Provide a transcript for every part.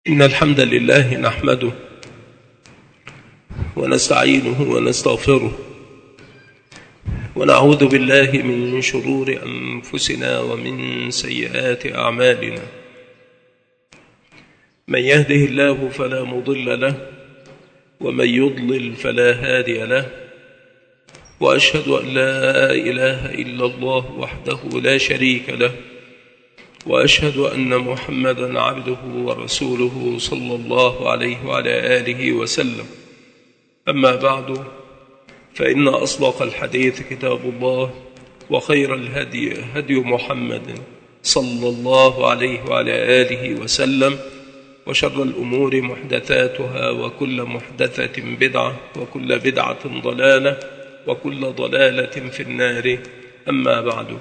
إن الحمد لله نحمده ونستعينه ونستغفره ونعوذ بالله من شرور أنفسنا ومن سيئات أعمالنا. من يهده الله فلا مضل له ومن يضلل فلا هادي له، وأشهد أن لا إله إلا الله وحده لا شريك له، وأشهد أن محمدًا عبده ورسوله صلى الله عليه وعلى آله وسلم. أما بعد، فإن أصدق الحديث كتاب الله، وخير الهدي هدي محمد صلى الله عليه وعلى آله وسلم، وشر الأمور محدثاتها، وكل محدثة بدعة، وكل بدعة ضلالة، وكل ضلالة في النار. أما بعد،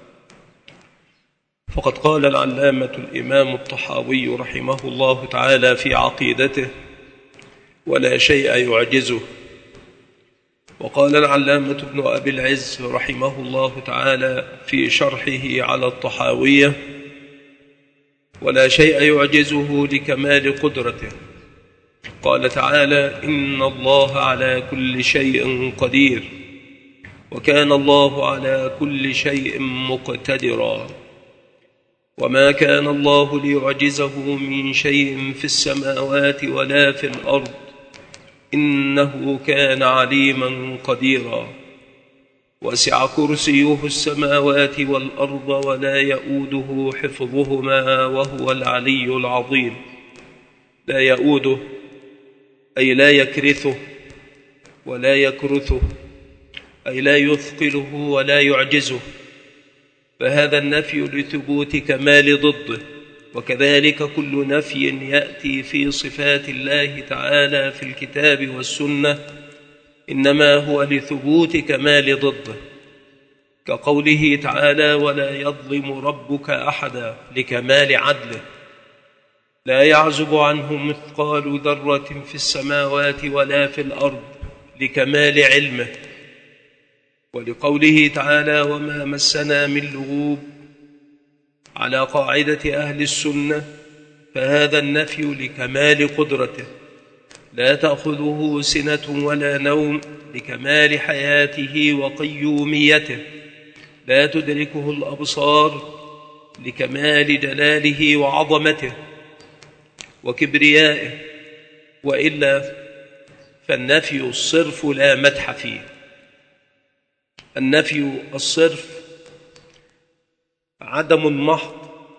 فقد قال العلامة الإمام الطحاوي رحمه الله تعالى في عقيدته: ولا شيء يعجزه. وقال العلامة ابن أبي العز رحمه الله تعالى في شرحه على الطحاوية: ولا شيء يعجزه لكمال قدرته. قال تعالى: إن الله على كل شيء قدير، وكان الله على كل شيء مقتدرا. وما كان الله ليعجزه من شيء في السماوات ولا في الأرض، إنه كان عليما قديرا. وسع كرسيه السماوات والأرض ولا يؤوده حفظهما وهو العلي العظيم. لا يؤوده أي لا يكرثه ولا يكرثه، أي لا يثقله ولا يعجزه، فهذا النفي لثبوت كمال ضده. وكذلك كل نفي يأتي في صفات الله تعالى في الكتاب والسنة إنما هو لثبوت كمال ضده، كقوله تعالى: ولا يظلم ربك أحدا، لكمال عدله. لا يعزب عنه مثقال ذرة في السماوات ولا في الأرض، لكمال علمه. ولقوله تعالى: وما مسنا من لغوب، على قاعدة أهل السنة، فهذا النفي لكمال قدرته. لا تأخذه سنة ولا نوم، لكمال حياته وقيوميته. لا تدركه الأبصار، لكمال جلاله وعظمته وكبريائه. وإلا فالنفي الصرف لا مدح فيه. النفي الصرف عدم محض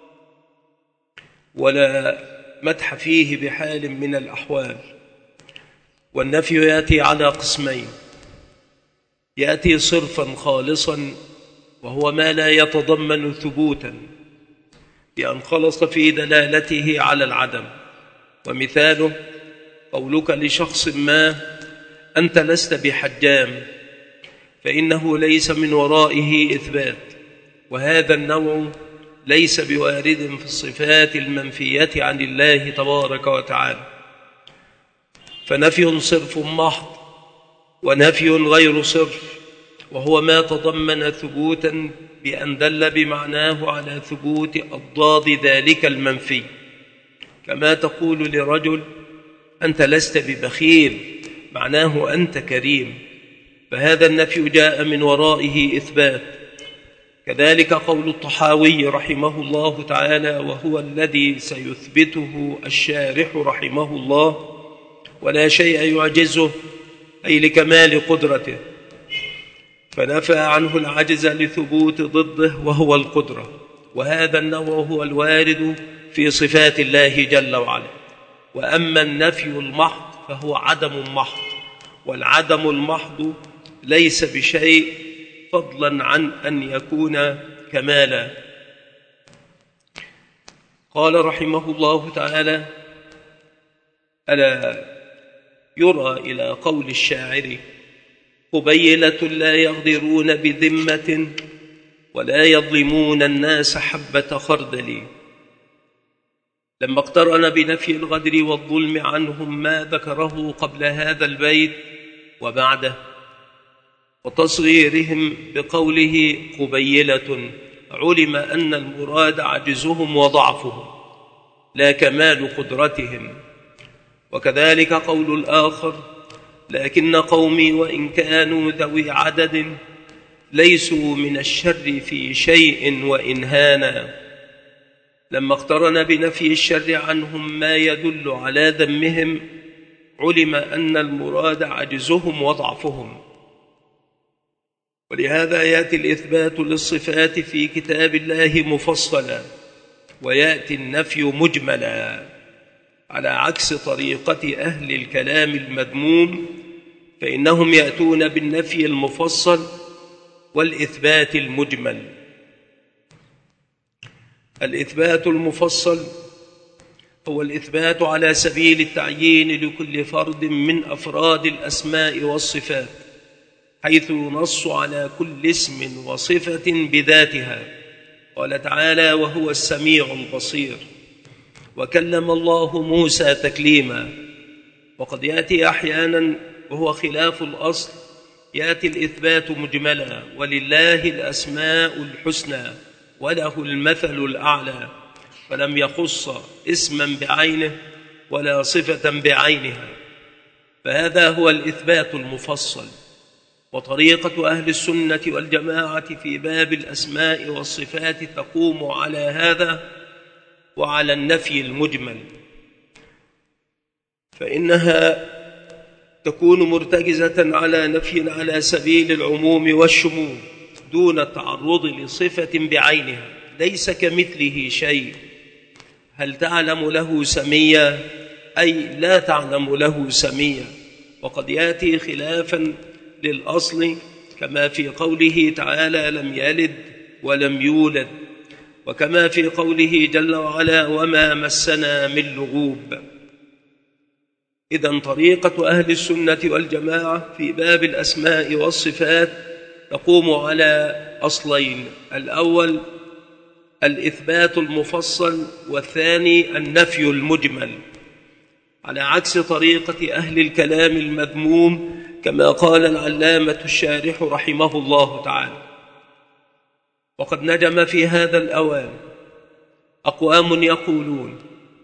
ولا مدح فيه بحال من الأحوال. والنفي يأتي على قسمين: يأتي صرفا خالصا، وهو ما لا يتضمن ثبوتا بأن خلص في دلالته على العدم. ومثاله قولك لشخص ما: أنت لست بحجام، فإنه ليس من ورائه إثبات، وهذا النوع ليس بوارد في الصفات المنفية عن الله تبارك وتعالى. فنفي صرف محض ونفي غير صرف، وهو ما تضمن ثبوتا بأن دل بمعناه على ثبوت أضداد ذلك المنفي، كما تقول لرجل: أنت لست ببخيل، معناه أنت كريم، فهذا النفي جاء من ورائه إثبات. كذلك قول الطحاوي رحمه الله تعالى، وهو الذي سيثبته الشارح رحمه الله: ولا شيء يعجزه، أي لكمال قدرته. فنفى عنه العجز لثبوت ضده وهو القدرة، وهذا النوع هو الوارد في صفات الله جل وعلا. وأما النفي المحض فهو عدم محض، والعدم المحض ليس بشيء فضلا عن أن يكون كمالا. قال رحمه الله تعالى: ألا يرى إلى قول الشاعر: قبيلة لا يغدرون بذمة ولا يظلمون الناس حبة خردل. لما اقترن بنفي الغدر والظلم عنهم ما ذكره قبل هذا البيت وبعده، وتصغيرهم بقوله قبيلة، علم أن المراد عجزهم وضعفهم، لا كمال قدرتهم. وكذلك قول الآخر: لكن قومي وإن كانوا ذوي عدد ليسوا من الشر في شيء وإن هانا. لما اقترن بنفي الشر عنهم ما يدل على ذمهم علم أن المراد عجزهم وضعفهم. ولهذا يأتي الإثبات للصفات في كتاب الله مفصلا، ويأتي النفي مجملا، على عكس طريقة أهل الكلام المذموم، فإنهم يأتون بالنفي المفصل والإثبات المجمل. الإثبات المفصل هو الإثبات على سبيل التعيين لكل فرد من أفراد الأسماء والصفات، حيث ينص على كل اسم وصفة بذاتها. قال تعالى: وهو السميع البصير. وكلم الله موسى تكليما. وقد يأتي أحيانا وهو خلاف الأصل، يأتي الإثبات مجملا: ولله الأسماء الحسنى وله المثل الأعلى، فلم يخص اسما بعينه ولا صفة بعينها. فهذا هو الإثبات المفصل. وطريقة أهل السنة والجماعة في باب الأسماء والصفات تقوم على هذا وعلى النفي المجمل، فإنها تكون مرتكزة على نفي على سبيل العموم والشمول دون التعرض لصفة بعينها. ليس كمثله شيء. هل تعلم له سميا؟ أي لا تعلم له سميا. وقد يأتي خلافا للأصل، كما في قوله تعالى: لم يلد ولم يولد، وكما في قوله جل وعلا: وما مسنا من لغوب. إذن طريقة أهل السنة والجماعة في باب الأسماء والصفات تقوم على أصلين: الأول الإثبات المفصل، والثاني النفي المجمل، على عكس طريقة أهل الكلام المذموم، كما قال العلامة الشارح رحمه الله تعالى. وقد نجم في هذا الأوان أقوام يقولون: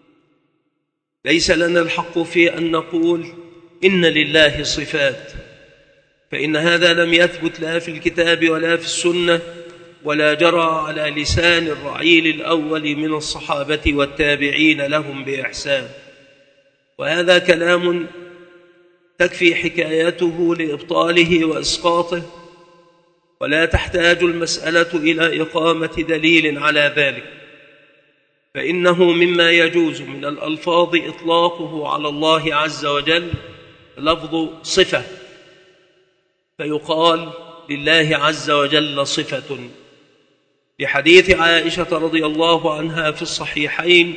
ليس لنا الحق في أن نقول إن لله صفات، فإن هذا لم يثبت لا في الكتاب ولا في السنة، ولا جرى على لسان الرعيل الأول من الصحابة والتابعين لهم بإحسان. وهذا كلام تكفي حكايته لإبطاله وإسقاطه، ولا تحتاج المسألة إلى إقامة دليل على ذلك، فإنه مما يجوز من الألفاظ إطلاقه على الله عز وجل لفظ صفة، فيقال لله عز وجل صفة، لحديث عائشة رضي الله عنها في الصحيحين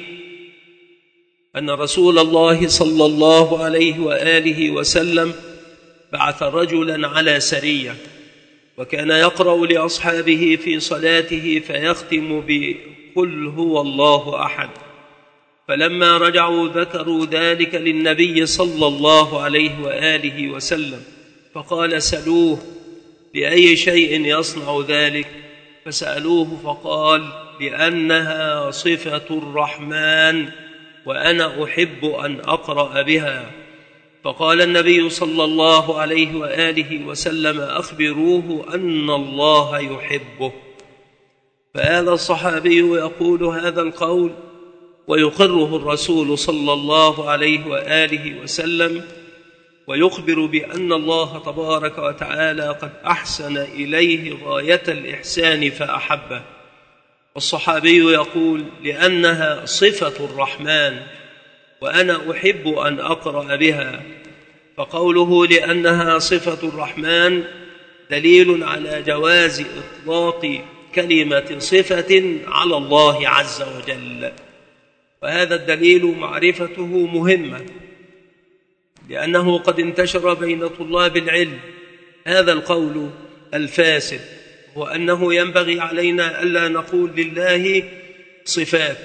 أن رسول الله صلى الله عليه وآله وسلم بعث رجلا على سرية، وكان يقرأ لأصحابه في صلاته فيختم بقل هو الله أحد. فلما رجعوا ذكروا ذلك للنبي صلى الله عليه وآله وسلم، فقال: سألوه لأي شيء يصنع ذلك؟ فسألوه فقال: لأنها صفة الرحمن وأنا أحب أن أقرأ بها. فقال النبي صلى الله عليه وآله وسلم: أخبروه أن الله يحبه. فهذا الصحابي يقول هذا القول ويقره الرسول صلى الله عليه وآله وسلم، ويخبر بأن الله تبارك وتعالى قد أحسن إليه غاية الإحسان فأحبه. والصحابي يقول: لأنها صفة الرحمن وأنا أحب أن أقرأ بها. فقوله لأنها صفة الرحمن دليل على جواز إطلاق كلمة صفة على الله عز وجل، وهذا الدليل معرفته مهمة، لأنه قد انتشر بين طلاب العلم هذا القول الفاسد، وأنه ينبغي علينا ألا نقول لله صفات،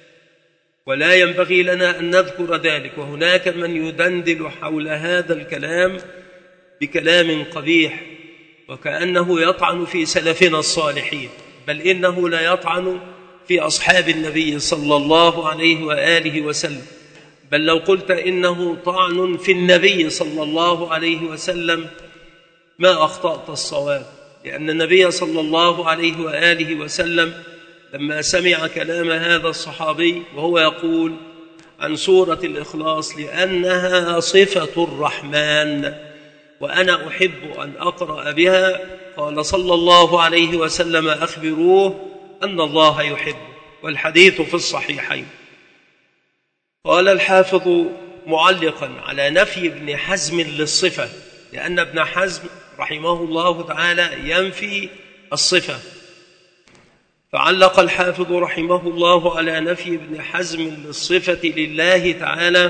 ولا ينبغي لنا أن نذكر ذلك. وهناك من يدندل حول هذا الكلام بكلام قبيح، وكأنه يطعن في سلفنا الصالحين، بل إنه لا يطعن في أصحاب النبي صلى الله عليه وآله وسلم، بل لو قلت إنه طعن في النبي صلى الله عليه وسلم ما أخطأت الصواب، لأن النبي صلى الله عليه وآله وسلم لما سمع كلام هذا الصحابي وهو يقول عن سورة الإخلاص لأنها صفة الرحمن وأنا أحب أن أقرأ بها، قال صلى الله عليه وسلم أخبروه أن الله يحبه، والحديث في الصحيحين. قال الحافظ معلقا على نفي ابن حزم للصفة، لأن ابن حزم رحمه الله تعالى ينفي الصفة، فعلق الحافظ رحمه الله على نفي ابن حزم للصفة لله تعالى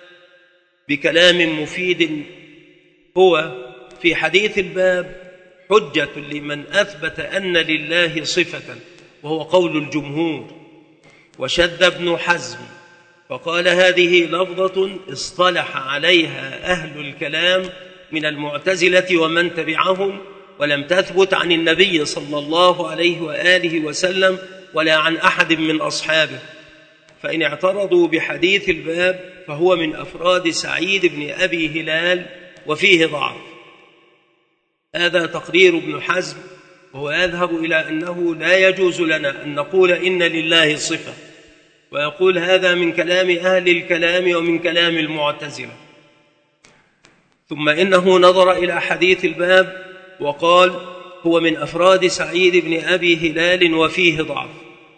بكلام مفيد هو في حديث الباب حجة لمن أثبت أن لله صفة، وهو قول الجمهور. وشذ ابن حزم فقال هذه لفظة اصطلح عليها أهل الكلام من المعتزلة ومن تبعهم، ولم تثبت عن النبي صلى الله عليه وآله وسلم ولا عن أحد من أصحابه، فإن اعترضوا بحديث الباب فهو من أفراد سعيد بن أبي هلال وفيه ضعف. هذا تقرير ابن حزم، وهو يذهب إلى أنه لا يجوز لنا أن نقول إن لله صفة، ويقول هذا من كلام أهل الكلام ومن كلام المعتزلة. ثم إنه نظر إلى حديث الباب وقال هو من أفراد سعيد بن أبي هلال وفيه ضعف.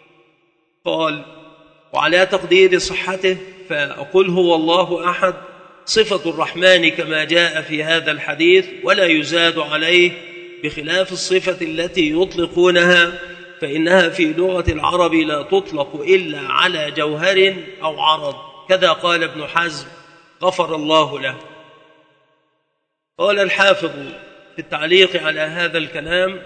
قال وعلى تقدير صحته فأقول هو الله أحد صفة الرحمن كما جاء في هذا الحديث، ولا يزاد عليه، بخلاف الصفة التي يطلقونها، فإنها في لغة العرب لا تطلق إلا على جوهر أو عرض، كذا قال ابن حزم غفر الله له. قال الحافظ في التعليق على هذا الكلام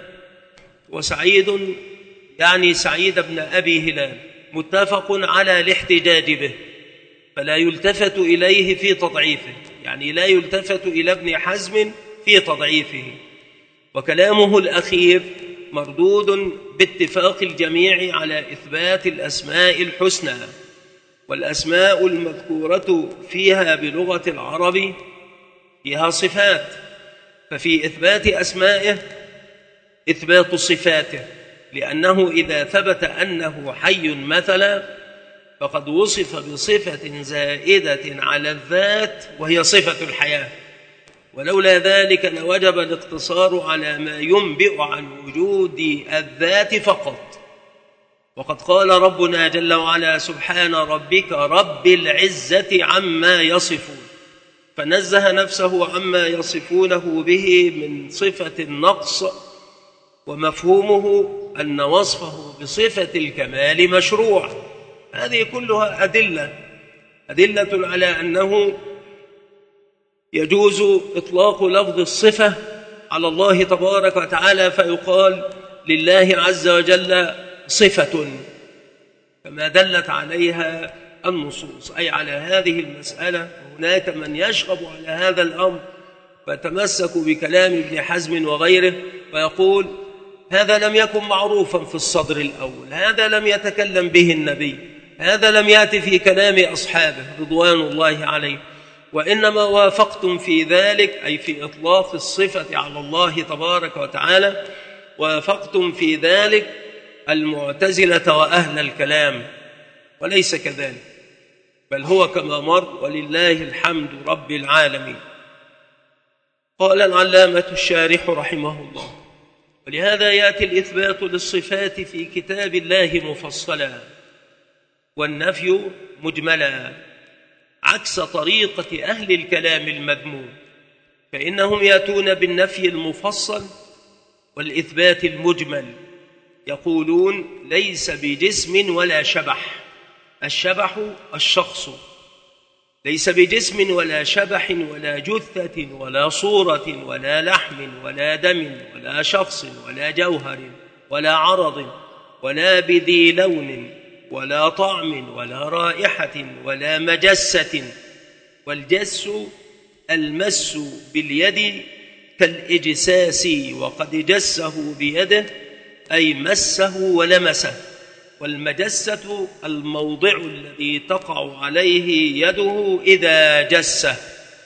وسعيد يعني سعيد بن أبي هلال متفق على الاحتجاج به، فلا يلتفت إليه في تضعيفه، يعني لا يلتفت إلى ابن حزم في تضعيفه. وكلامه الأخير مردود باتفاق الجميع على إثبات الأسماء الحسنى، والأسماء المذكورة فيها بلغة العرب فيها صفات، ففي إثبات أسمائه إثبات صفاته، لأنه إذا ثبت أنه حي مثلا فقد وصف بصفة زائدة على الذات وهي صفة الحياة، ولولا ذلك لوجب الاقتصار على ما ينبئ عن وجود الذات فقط. وقد قال ربنا جل وعلا سبحان ربك رب العزة عما يصفون، فنزه نفسه عما يصفونه به من صفة النقص، ومفهومه أن وصفه بصفة الكمال مشروع. هذه كلها أدلة على أنه يجوز إطلاق لفظ الصفة على الله تبارك وتعالى، فيقال لله عز وجل صفة كما دلت عليها النصوص، أي على هذه المسألة. هناك من يشغب على هذا الأمر فتمسك بكلام ابن حزم وغيره ويقول هذا لم يكن معروفا في الصدر الأول، هذا لم يتكلم به النبي، هذا لم يأتي في كلام أصحابه رضوان الله عليه، وإنما وافقتم في ذلك أي في إطلاق الصفة على الله تبارك وتعالى، وافقتم في ذلك المعتزلة وأهل الكلام، وليس كذلك، بل هو كما مر ولله الحمد رب العالمين. قال العلامة الشارح رحمه الله ولهذا يأتي الإثبات للصفات في كتاب الله مفصلا والنفي مجملا، عكس طريقة أهل الكلام المذموم، فإنهم يأتون بالنفي المفصل والإثبات المجمل، يقولون ليس بجسم ولا شبح، الشبح الشخص، ليس بجسم ولا شبح ولا جثة ولا صورة ولا لحم ولا دم ولا شخص ولا جوهر ولا عرض ولا بذي لون ولا طعم ولا رائحة ولا مجسة. والجس المس باليد كالإجساس، وقد جسه بيده أي مسه ولمسه، والمجسة الموضع الذي تقع عليه يده إذا جسه،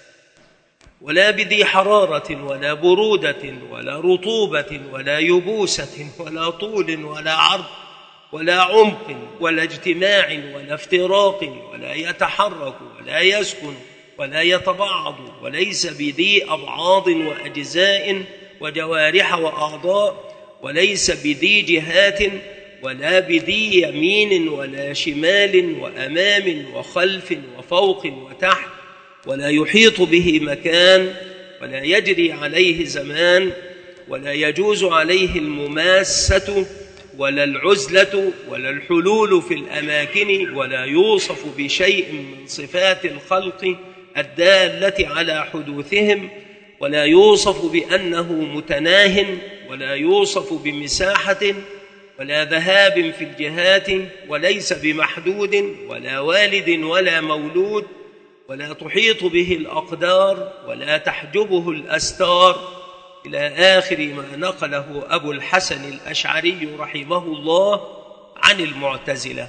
ولا بذي حرارة ولا برودة ولا رطوبة ولا يبوسة ولا طول ولا عرض ولا عمق ولا اجتماع ولا افتراق، ولا يتحرك ولا يسكن ولا يتبعض، وليس بذي أبعاض وأجزاء وجوارح وأعضاء، وليس بذي جهات ولا بذي يمين ولا شمال وأمام وخلف وفوق وتحت، ولا يحيط به مكان ولا يجري عليه زمان، ولا يجوز عليه المماسة ولا العزلة ولا الحلول في الأماكن، ولا يوصف بشيء من صفات الخلق الدالة على حدوثهم، ولا يوصف بأنه متناه، ولا يوصف بمساحة ولا ذهاب في الجهات، وليس بمحدود ولا والد ولا مولود، ولا تحيط به الأقدار ولا تحجبه الأستار، إلى آخر ما نقله أبو الحسن الأشعري رحمه الله عن المعتزلة.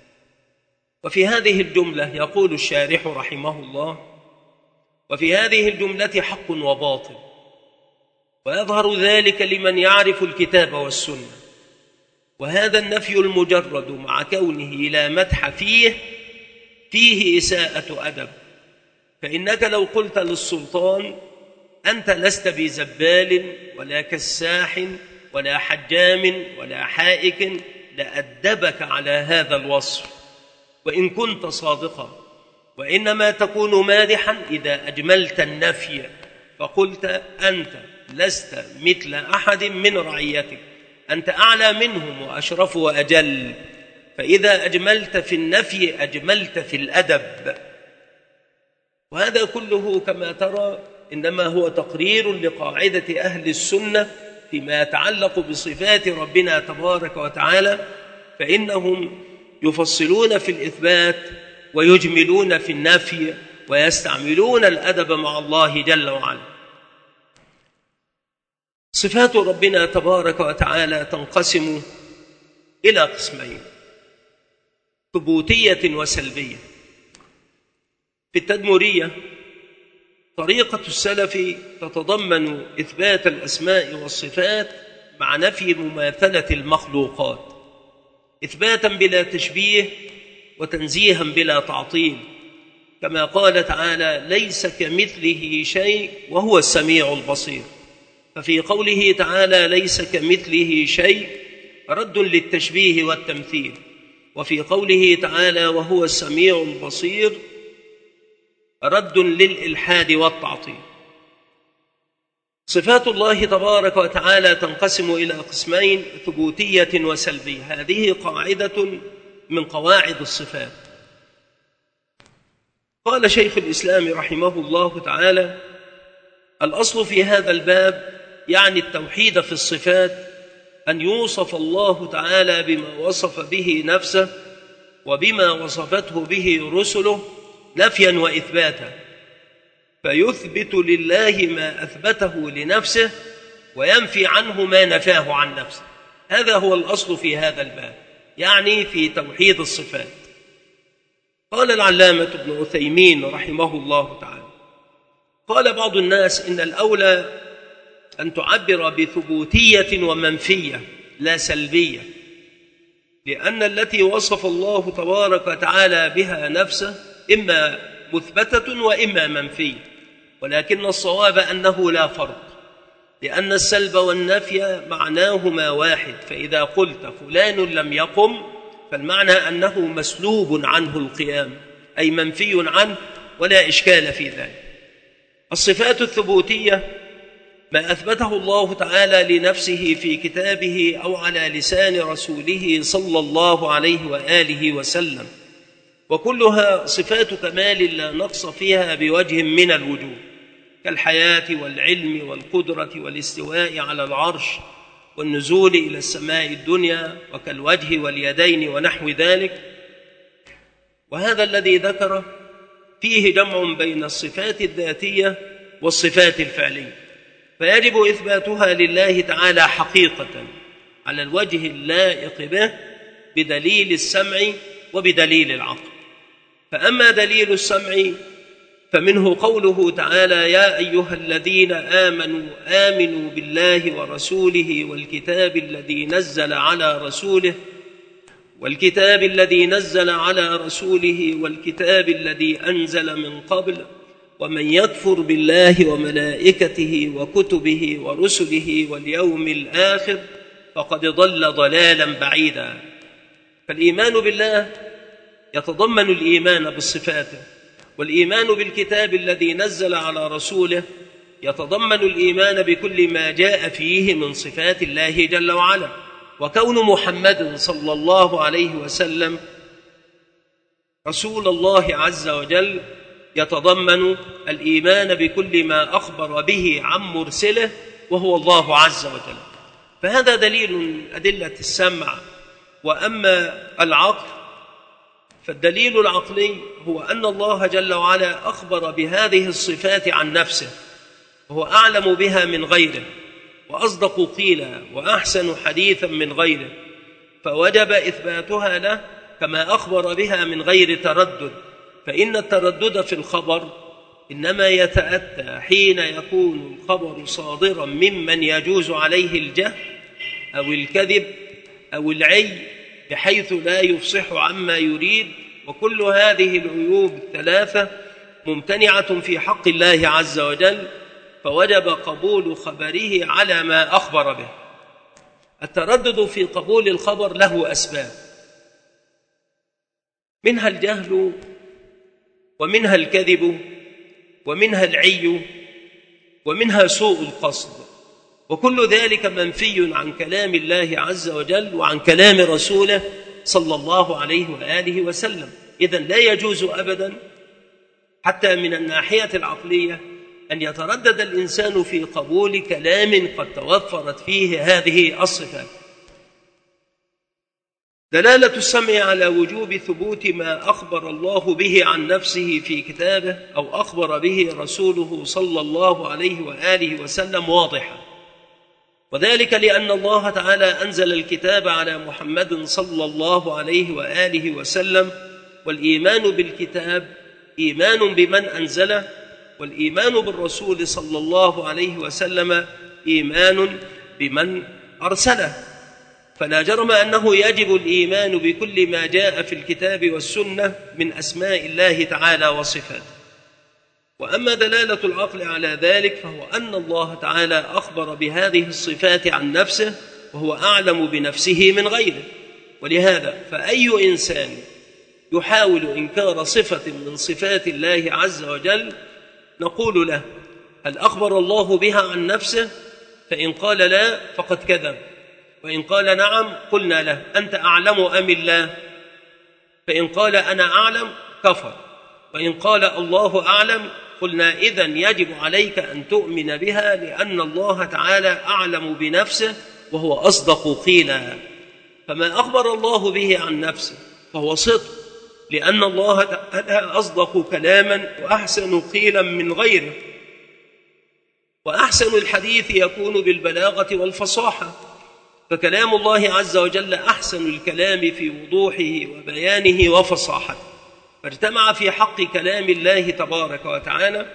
وفي هذه الجملة يقول الشارح رحمه الله: وفي هذه الجملة حق وباطل، ويظهر ذلك لمن يعرف الكتاب والسنة، وهذا النفي المجرد مع كونه لا مدح فيه إساءة أدب، فإنك لو قلت للسلطان: أنت لست بزبال ولا كساح ولا حجام ولا حائك، لأدبك على هذا الوصف وإن كنت صادقا، وإنما تكون مادحا إذا أجملت النفي فقلت: أنت لست مثل أحد من رعيتك، أنت أعلى منهم وأشرف وأجل. فإذا أجملت في النفي أجملت في الأدب. وهذا كله كما ترى إنما هو تقرير لقاعدة أهل السنة فيما يتعلق بصفات ربنا تبارك وتعالى، فإنهم يفصلون في الإثبات ويجملون في النفي ويستعملون الأدب مع الله جل وعلا. صفات ربنا تبارك وتعالى تنقسم إلى قسمين: ثبوتية وسلبية. في التدمرية طريقة السلف تتضمن إثبات الأسماء والصفات مع نفي مماثلة المخلوقات، إثباتا بلا تشبيه وتنزيها بلا تعطيل، كما قال تعالى: ليس كمثله شيء وهو السميع البصير. ففي قوله تعالى ليس كمثله شيء رد للتشبيه والتمثيل، وفي قوله تعالى وهو السميع البصير رد للإلحاد والتعطيل. صفات الله تبارك وتعالى تنقسم إلى قسمين: ثبوتية وسلبية. هذه قاعدة من قواعد الصفات. قال شيخ الإسلام رحمه الله تعالى: الأصل في هذا الباب يعني التوحيد في الصفات أن يوصف الله تعالى بما وصف به نفسه وبما وصفته به رسله نفيا وإثباتا، فيثبت لله ما أثبته لنفسه وينفي عنه ما نفاه عن نفسه. هذا هو الأصل في هذا الباب، يعني في توحيد الصفات. قال العلامة ابن عثيمين رحمه الله تعالى: قال بعض الناس إن الأولى أن تعبر بثبوتية ومنفية لا سلبية، لأن التي وصف الله تبارك وتعالى بها نفسه إما مثبتة وإما منفية، ولكن الصواب أنه لا فرق، لأن السلب والنفي معناهما واحد. فإذا قلت فلان لم يقم فالمعنى أنه مسلوب عنه القيام، أي منفي عنه، ولا إشكال في ذلك. الصفات الثبوتية ما أثبته الله تعالى لنفسه في كتابه أو على لسان رسوله صلى الله عليه وآله وسلم، وكلها صفات كمال لا نقص فيها بوجه من الوجوه، كالحياة والعلم والقدرة والاستواء على العرش والنزول إلى السماء الدنيا، وكالوجه واليدين ونحو ذلك. وهذا الذي ذكر فيه جمع بين الصفات الذاتية والصفات الفعلية، فيجب إثباتها لله تعالى حقيقة على الوجه اللائق به، بدليل السمع وبدليل العقل. فأما دليل السمع فمنه قوله تعالى: يا أيها الذين آمنوا آمنوا بالله ورسوله والكتاب الذي نزل على رسوله والكتاب الذي أنزل من قبل ومن يكفر بالله وملائكته وكتبه ورسله واليوم الآخر فقد ضل ضلالا بعيدا. فالإيمان بالله يتضمن الإيمان بالصفات، والإيمان بالكتاب الذي نزل على رسوله يتضمن الإيمان بكل ما جاء فيه من صفات الله جل وعلا. وكون محمد صلى الله عليه وسلم رسول الله عز وجل يتضمن الإيمان بكل ما أخبر به عن مرسله وهو الله عز وجل. فهذا دليل من أدلة السمع. وأما العقل فالدليل العقلي هو أن الله جل وعلا أخبر بهذه الصفات عن نفسه، وهو أعلم بها من غيره وأصدق قيلا وأحسن حديثا من غيره، فوجب إثباتها له كما أخبر بها من غير تردد. فإن التردد في الخبر إنما يتأتى حين يكون الخبر صادرا ممن يجوز عليه الجهل أو الكذب أو العي بحيث لا يفصح عما يريد، وكل هذه العيوب الثلاثة ممتنعة في حق الله عز وجل، فوجب قبول خبره على ما أخبر به. التردد في قبول الخبر له أسباب، منها الجهل ومنها الكذب ومنها العي ومنها سوء القصد، وكل ذلك منفي عن كلام الله عز وجل وعن كلام رسوله صلى الله عليه وآله وسلم. إذن لا يجوز أبدا حتى من الناحية العقلية أن يتردد الإنسان في قبول كلام قد توفرت فيه هذه الصفات. دلالة السمع على وجوب ثبوت ما أخبر الله به عن نفسه في كتابه أو أخبر به رسوله صلى الله عليه وآله وسلم واضحة، وذلك لأن الله تعالى أنزل الكتاب على محمد صلى الله عليه وآله وسلم، والإيمان بالكتاب إيمان بمن أنزله، والإيمان بالرسول صلى الله عليه وسلم إيمان بمن أرسله. فلا جرم أنه يجب الإيمان بكل ما جاء في الكتاب والسنة من أسماء الله تعالى وصفاته. وأما دلالة العقل على ذلك فهو أن الله تعالى أخبر بهذه الصفات عن نفسه وهو أعلم بنفسه من غيره. ولهذا فأي إنسان يحاول إنكار صفة من صفات الله عز وجل نقول له: هل أخبر الله بها عن نفسه؟ فإن قال لا فقد كذب، وإن قال نعم قلنا له: أنت أعلم أم الله؟ فإن قال أنا أعلم كفر، وإن قال الله أعلم قلنا: إذن يجب عليك أن تؤمن بها، لأن الله تعالى أعلم بنفسه وهو أصدق قيلا. فما أخبر الله به عن نفسه فهو صدق، لأن الله تعالى أصدق كلاما وأحسن قيلا من غيره. وأحسن الحديث يكون بالبلاغة والفصاحة، فكلام الله عز وجل أحسن الكلام في وضوحه وبيانه وفصاحته، فاجتمع في حق كلام الله تبارك وتعالى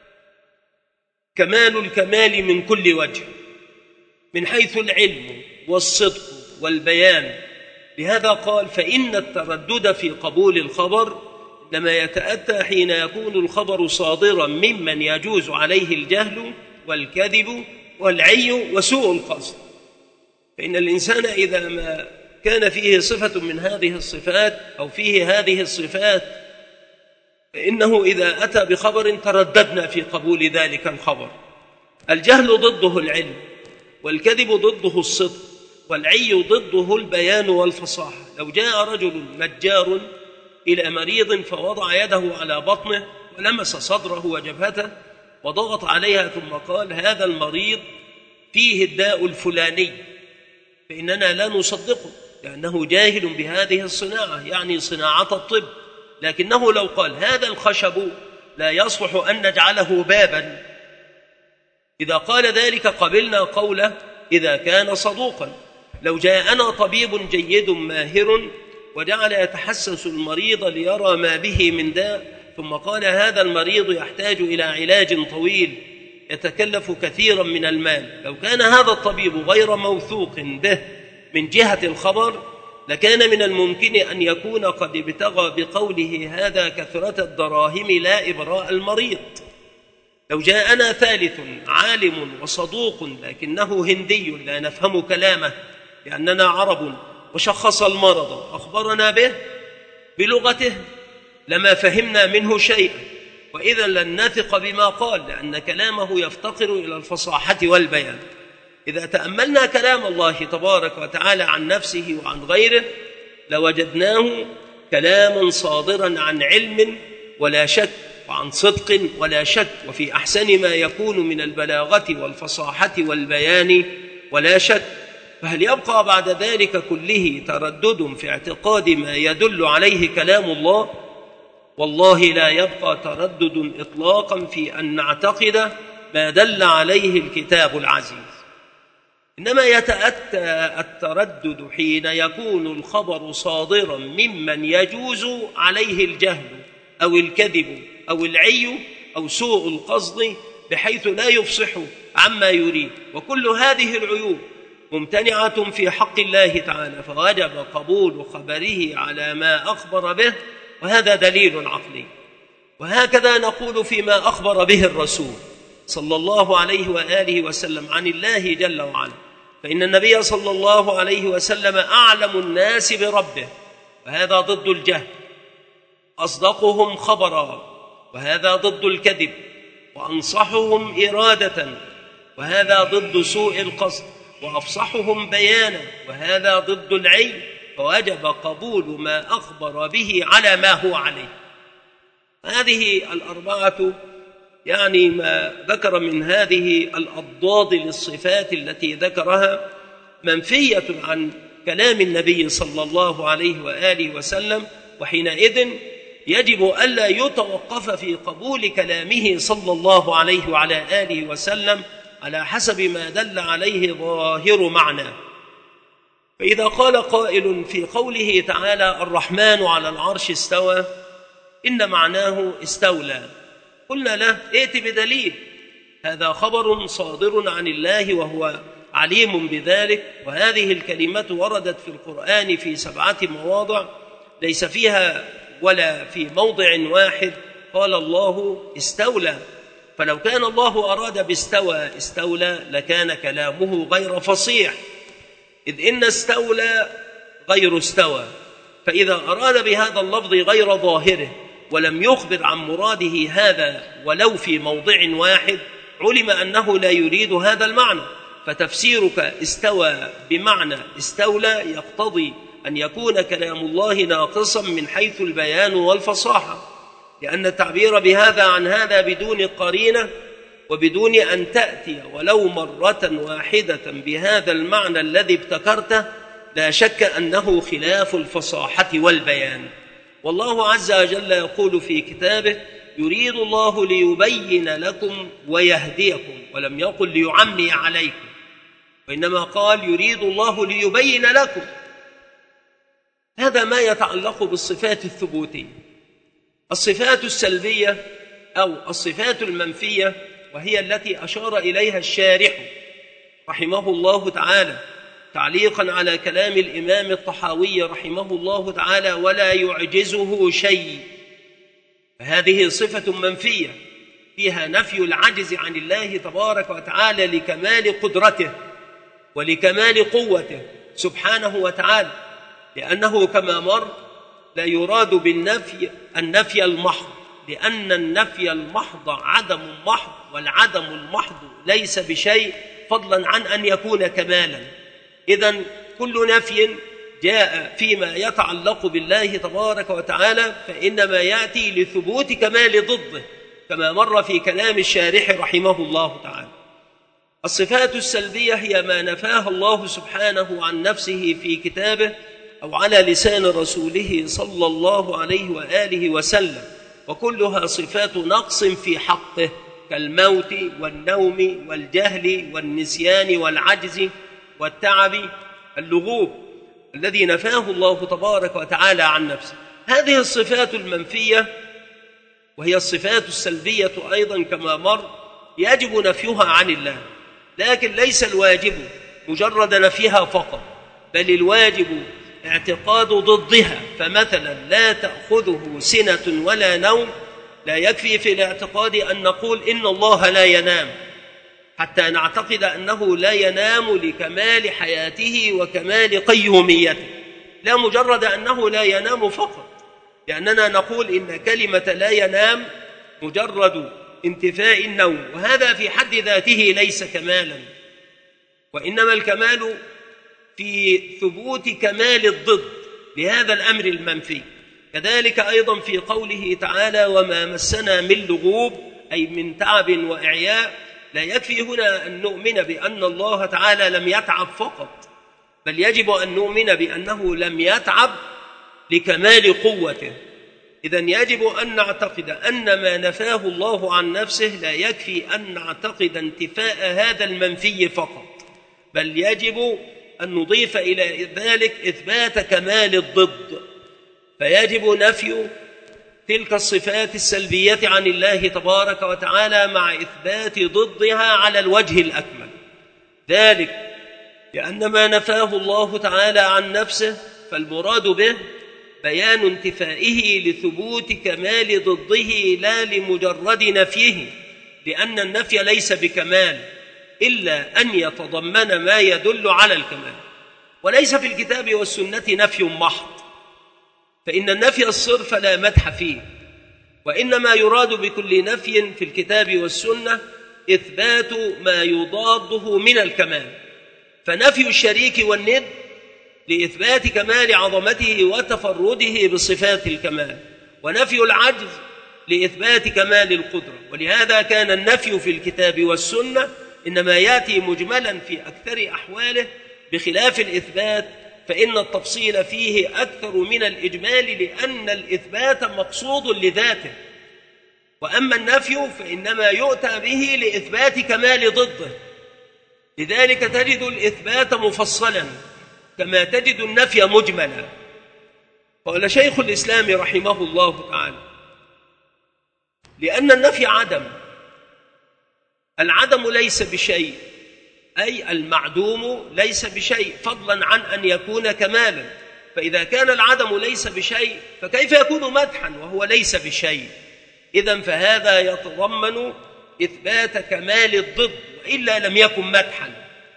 كمال الكمال من كل وجه، من حيث العلم والصدق والبيان. لهذا قال: فإن التردد في قبول الخبر إنما يتأتى حين يكون الخبر صادرا ممن يجوز عليه الجهل والكذب والعي وسوء القصد. فإن الإنسان إذا ما كان فيه صفة من هذه الصفات أو فيه هذه الصفات فإنه إذا أتى بخبر ترددنا في قبول ذلك الخبر. الجهل ضده العلم، والكذب ضده الصدق، والعي ضده البيان والفصاحة. لو جاء رجل مجار إلى مريض فوضع يده على بطنه ولمس صدره وجبهته وضغط عليها ثم قال: هذا المريض فيه الداء الفلاني، فإننا لا نصدقه لأنه جاهل بهذه الصناعة، يعني صناعة الطب. لكنه لو قال: هذا الخشب لا يصلح أن نجعله بابا، إذا قال ذلك قبلنا قوله إذا كان صدوقا. لو جاءنا طبيب جيد ماهر وجعل يتحسس المريض ليرى ما به من داء، ثم قال هذا المريض يحتاج إلى علاج طويل يتكلف كثيرا من المال، لو كان هذا الطبيب غير موثوق به من جهة الخبر لكان من الممكن أن يكون قد ابتغى بقوله هذا كثرة الدراهم لا إبراء المريض. لو جاءنا ثالث عالم وصدوق لكنه هندي لا نفهم كلامه لأننا عرب وشخص المرض أخبرنا به بلغته لما فهمنا منه شيئا، وإذا لن نثق بما قال لأن كلامه يفتقر إلى الفصاحة والبيان. إذا تأملنا كلام الله تبارك وتعالى عن نفسه وعن غيره لوجدناه كلاما صادرا عن علم ولا شك، وعن صدق ولا شك، وفي أحسن ما يكون من البلاغة والفصاحة والبيان ولا شك. فهل يبقى بعد ذلك كله تردد في اعتقاد ما يدل عليه كلام الله؟ والله لا يبقى تردد إطلاقا في أن نعتقد ما دل عليه الكتاب العزيز، إنما يتأتى التردد حين يكون الخبر صادرا ممن يجوز عليه الجهل أو الكذب أو العي أو سوء القصد بحيث لا يفصح عما يريد، وكل هذه العيوب ممتنعة في حق الله تعالى، فوجب قبول خبره على ما أخبر به، وهذا دليل عقلي. وهكذا نقول فيما أخبر به الرسول صلى الله عليه وآله وسلم عن الله جل وعلا، فإن النبي صلى الله عليه وسلم أعلم الناس بربه، وهذا ضد الجهل، أصدقهم خبرا، وهذا ضد الكذب، وأنصحهم إرادة، وهذا ضد سوء القصد، وأفصحهم بيانا، وهذا ضد العلم، فوجب قبول ما أخبر به على ما هو عليه. هذه الأربعة يعني ما ذكر من هذه الأضداد للصفات التي ذكرها منفية عن كلام النبي صلى الله عليه وآله وسلم، وحينئذ يجب ألا يتوقف في قبول كلامه صلى الله عليه وعلى آله وسلم على حسب ما دل عليه ظاهر معناه. فإذا قال قائل في قوله تعالى الرحمن على العرش استوى إن معناه استولى، قلنا له ائت بدليل، هذا خبر صادر عن الله وهو عليم بذلك، وهذه الكلمة وردت في القرآن في 7 مواضع ليس فيها ولا في موضع واحد قال الله استولى، فلو كان الله أراد باستوى استولى لكان كلامه غير فصيح، إذ إن استولى غير استوى، فإذا أراد بهذا اللفظ غير ظاهره ولم يخبر عن مراده هذا ولو في موضع واحد علم أنه لا يريد هذا المعنى، فتفسيرك استوى بمعنى استولى يقتضي أن يكون كلام الله ناقصا من حيث البيان والفصاحة، لأن التعبير بهذا عن هذا بدون قرينة وبدون أن تأتي ولو مرة واحدة بهذا المعنى الذي ابتكرته لا شك أنه خلاف الفصاحة والبيان. والله عز وجل يقول في كتابه يريد الله ليبين لكم ويهديكم، ولم يقل ليعمي عليكم، وإنما قال يريد الله ليبين لكم. هذا ما يتعلق بالصفات الثبوتية. الصفات السلبية أو الصفات المنفية وهي التي أشار إليها الشارح رحمه الله تعالى تعليقا على كلام الإمام الطحاوي رحمه الله تعالى ولا يعجزه شيء، فهذه صفة منفية فيها نفي العجز عن الله تبارك وتعالى لكمال قدرته ولكمال قوته سبحانه وتعالى، لأنه كما مر لا يراد بالنفي النفي المحض، لأن النفي المحض عدم محض، والعدم المحض ليس بشيء فضلا عن أن يكون كمالا. إذن كل نفي جاء فيما يتعلق بالله تبارك وتعالى فإنما يأتي لثبوت كمال ضده كما مر في كلام الشارح رحمه الله تعالى. الصفات السلبية هي ما نفاها الله سبحانه عن نفسه في كتابه أو على لسان رسوله صلى الله عليه وآله وسلم، وكلها صفات نقص في حقه كالموت والنوم والجهل والنسيان والعجز والتعب، اللغوب الذي نفاه الله تبارك وتعالى عن نفسه. هذه الصفات المنفية وهي الصفات السلبية أيضا كما مر يجب نفيها عن الله، لكن ليس الواجب مجرد نفيها فقط، بل الواجب اعتقاد ضدها. فمثلا لا تأخذه سنة ولا نوم، لا يكفي في الاعتقاد أن نقول إن الله لا ينام حتى نعتقد أنه لا ينام لكمال حياته وكمال قيوميته، لا مجرد أنه لا ينام فقط، لأننا نقول إن كلمة لا ينام مجرد انتفاء النوم، وهذا في حد ذاته ليس كمالا، وإنما الكمال في ثبوت كمال الضد لهذا الأمر المنفي. كذلك أيضا في قوله تعالى وما مسنا من لغوب، أي من تعب وإعياء، لا يكفي هنا أن نؤمن بأن الله تعالى لم يتعب فقط، بل يجب أن نؤمن بأنه لم يتعب لكمال قوته. إذن يجب أن نعتقد أن ما نفاه الله عن نفسه لا يكفي أن نعتقد انتفاء هذا المنفي فقط، بل يجب أن نضيف إلى ذلك إثبات كمال الضد، فيجب نفي تلك الصفات السلبية عن الله تبارك وتعالى مع إثبات ضدها على الوجه الأكمل. ذلك لأن ما نفاه الله تعالى عن نفسه فالمراد به بيان انتفائه لثبوت كمال ضده لا لمجرد نفيه، لأن النفي ليس بكمال إلا أن يتضمن ما يدل على الكمال. وليس في الكتاب والسنة نفي محض، فإن النفي الصرف لا مدح فيه، وإنما يراد بكل نفي في الكتاب والسنة إثبات ما يضاده من الكمال، فنفي الشريك والند لإثبات كمال عظمته وتفرده بصفات الكمال، ونفي العجز لإثبات كمال القدرة. ولهذا كان النفي في الكتاب والسنة إنما يأتي مجملا في أكثر أحواله، بخلاف الإثبات فإن التفصيل فيه أكثر من الإجمال، لأن الإثبات مقصود لذاته، وأما النفي فإنما يؤتى به لإثبات كمال ضده. لذلك تجد الإثبات مفصلا كما تجد النفي مجملا. قال شيخ الإسلام رحمه الله تعالى لأن النفي عدم، العدم ليس بشيء، أي المعدوم ليس بشيء، فضلا عن أن يكون كمالا. فإذا كان العدم ليس بشيء فكيف يكون مدحا وهو ليس بشيء؟ إذن فهذا يتضمن إثبات كمال الضد، وإلا لم يكن مدحا.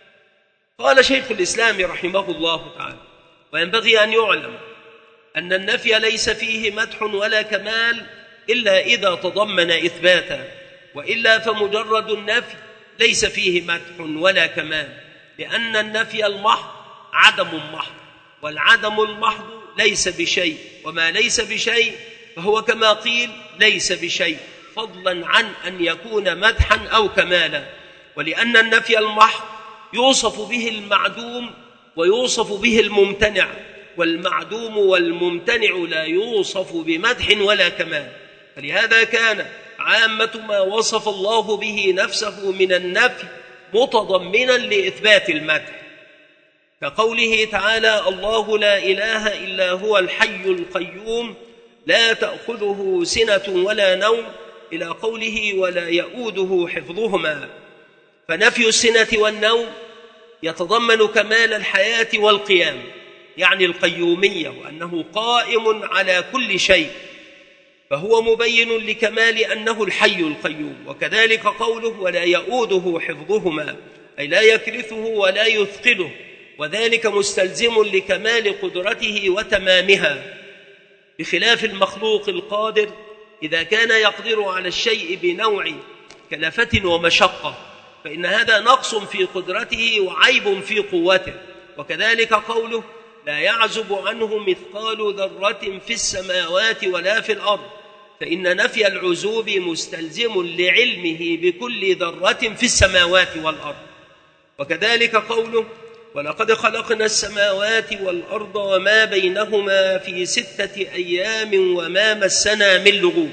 قال شيخ الإسلام رحمه الله تعالى وينبغي أن يعلم أن النفي ليس فيه مدح ولا كمال إلا إذا تضمن إثباتا، وإلا فمجرد النفي ليس فيه مدح ولا كمال، لأن النفي المحض عدم محض، والعدم المحض ليس بشيء، وما ليس بشيء فهو كما قيل ليس بشيء، فضلا عن أن يكون مدحا أو كمالا. ولأن النفي المحض يوصف به المعدوم ويوصف به الممتنع، والمعدوم والممتنع لا يوصف بمدح ولا كمال. فلهذا كان عامة ما وصف الله به نفسه من النفي متضمنا لإثبات المدح، كقوله تعالى الله لا إله إلا هو الحي القيوم لا تأخذه سنة ولا نوم، إلى قوله ولا يؤوده حفظهما. فنفي السنة والنوم يتضمن كمال الحياة والقيام، يعني القيومية، وأنه قائم على كل شيء، فهو مبين لكمال أنه الحي القيوم. وكذلك قوله ولا يؤوده حفظهما، أي لا يكرثه ولا يثقله، وذلك مستلزم لكمال قدرته وتمامها، بخلاف المخلوق القادر إذا كان يقدر على الشيء بنوع كلفة ومشقة فإن هذا نقص في قدرته وعيب في قوته. وكذلك قوله لا يعزب عنه مثقال ذرة في السماوات ولا في الأرض، فإن نفي العزوب مستلزم لعلمه بكل ذرة في السماوات والأرض. وكذلك قوله ولقد خلقنا السماوات والأرض وما بينهما في 6 أيام وما مسنا من لغوب،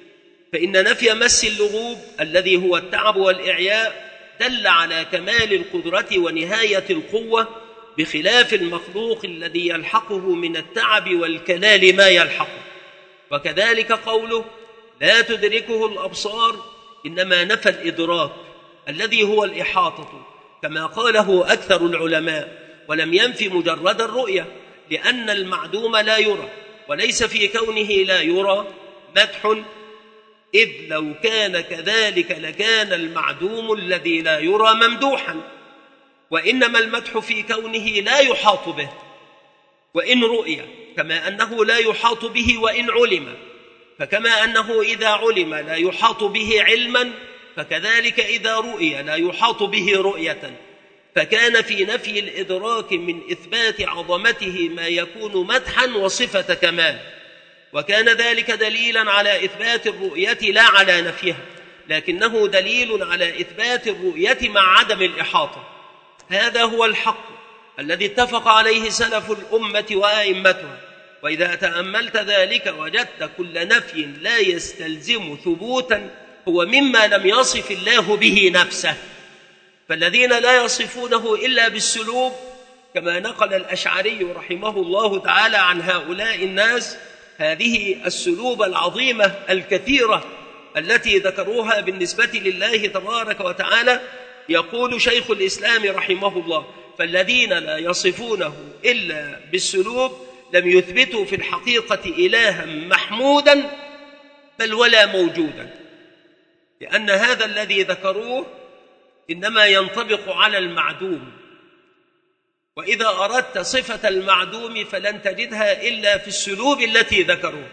فإن نفي مس اللغوب الذي هو التعب والإعياء دل على كمال القدرة ونهاية القوة، بخلاف المخلوق الذي يلحقه من التعب والكلال ما يلحقه. وكذلك قوله لا تدركه الأبصار إنما نفى الإدراك الذي هو الإحاطة كما قاله أكثر العلماء، ولم ينفي مجرد الرؤية، لأن المعدوم لا يرى، وليس في كونه لا يرى مدح، إذ لو كان كذلك لكان المعدوم الذي لا يرى ممدوحا، وإنما المدح في كونه لا يحاط به وإن رؤي، كما أنه لا يحاط به وإن علم، فكما أنه إذا علم لا يحاط به علما فكذلك إذا رؤي لا يحاط به رؤية. فكان في نفي الإدراك من إثبات عظمته ما يكون مدحا وصفة كمال، وكان ذلك دليلا على إثبات الرؤية لا على نفيها، لكنه دليل على إثبات الرؤية مع عدم الإحاطة. هذا هو الحق الذي اتفق عليه سلف الأمة وأئمتها، وإذا تأملت ذلك وجدت كل نفي لا يستلزم ثبوتا هو مما لم يصف الله به نفسه. فالذين لا يصفونه إلا بالسلوب كما نقل الأشعري رحمه الله تعالى عن هؤلاء الناس هذه السلوب العظيمة الكثيرة التي ذكروها بالنسبة لله تبارك وتعالى، يقول شيخ الإسلام رحمه الله فالذين لا يصفونه إلا بالسلوب لم يثبتوا في الحقيقة إلها محمودا بل ولا موجودا، لأن هذا الذي ذكروه إنما ينطبق على المعدوم، وإذا أردت صفة المعدوم فلن تجدها إلا في السلوب التي ذكروه،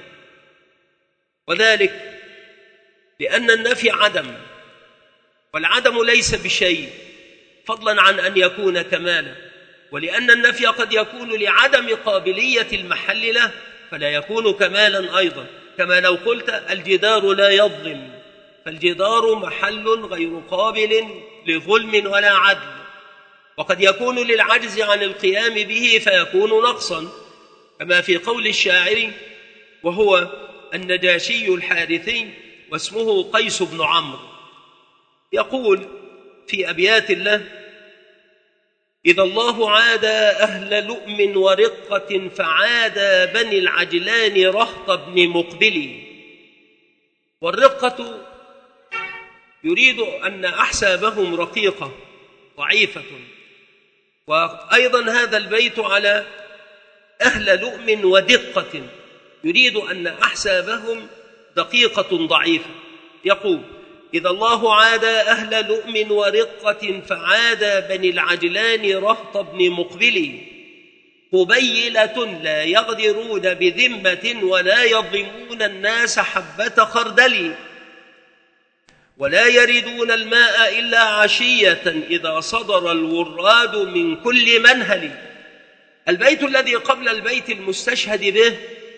وذلك لأن النفي عدم، والعدم ليس بشيء فضلا عن أن يكون كمالا، ولأن النفي قد يكون لعدم قابلية المحل له فلا يكون كمالا أيضا، كما لو قلت الجدار لا يظلم، فالجدار محل غير قابل لظلم ولا عدل، وقد يكون للعجز عن القيام به فيكون نقصا، كما في قول الشاعر وهو النجاشي الحارثي واسمه قيس بن عمرو، يقول في أبيات له إذا الله عادى أهل لؤم ورقة فعادى بني العجلان رهط بن مقبل. والرقة يريد أن أحسابهم رقيقة ضعيفة، وأيضا هذا البيت على أهل لؤم ودقة يريد أن أحسابهم دقيقة ضعيفة. يقول إذا الله عادى أهل لؤم ورقة فعادى بني العجلان رهط بن مقبل، قبيلة لا يغدرون بذمة ولا يظلمون الناس حبة خردل، ولا يردون الماء إلا عشية إذا صدر الوراد من كل منهل. البيت الذي قبل البيت المستشهد به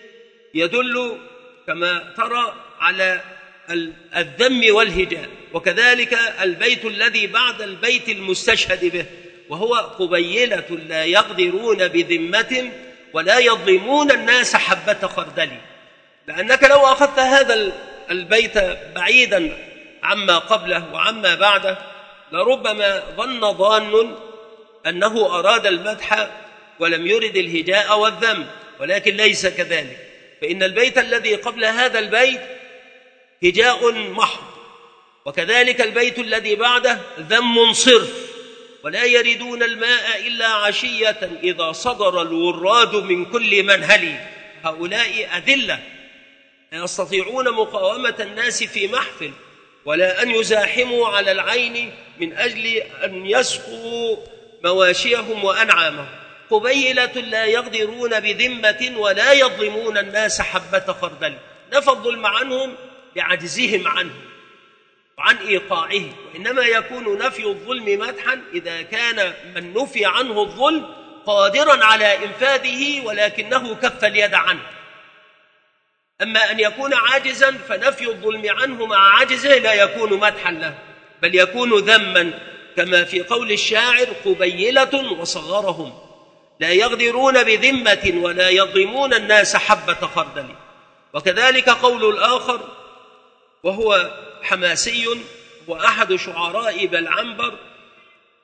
يدل كما ترى على الذم والهجاء، وكذلك البيت الذي بعد البيت المستشهد به وهو قبيلة لا يغدرون بذمة ولا يظلمون الناس حبة خردل. لأنك لو أخذت هذا البيت بعيدا عما قبله وعما بعده لربما ظن ظان أنه أراد المدح ولم يرد الهجاء والذم، ولكن ليس كذلك، فإن البيت الذي قبل هذا البيت هجاء محض، وكذلك البيت الذي بعده ذم صرف، ولا يردون الماء إلا عشية إذا صدر الوراد من كل منهل. هؤلاء أذلة لا يستطيعون مقاومة الناس في محفل ولا أن يزاحموا على العين من أجل أن يسقوا مواشيهم وأنعامهم. قبيلة لا يغدرون بذمة ولا يظلمون الناس حبة خردل، نفى الظلم عنهم بعجزهم عنه وعن إيقاعه، وإنما يكون نفي الظلم مدحا إذا كان من نفي عنه الظلم قادرا على إنفاذه ولكنه كف اليد عنه. أما أن يكون عاجزا فنفي الظلم عنه مع عجزه لا يكون مدحا له بل يكون ذما، كما في قول الشاعر قبيلة وصغرهم لا يغدرون بذمة ولا يظلمون الناس حبة خردل. وكذلك قول الآخر وهو حماسي وأحد شعراء بلعنبر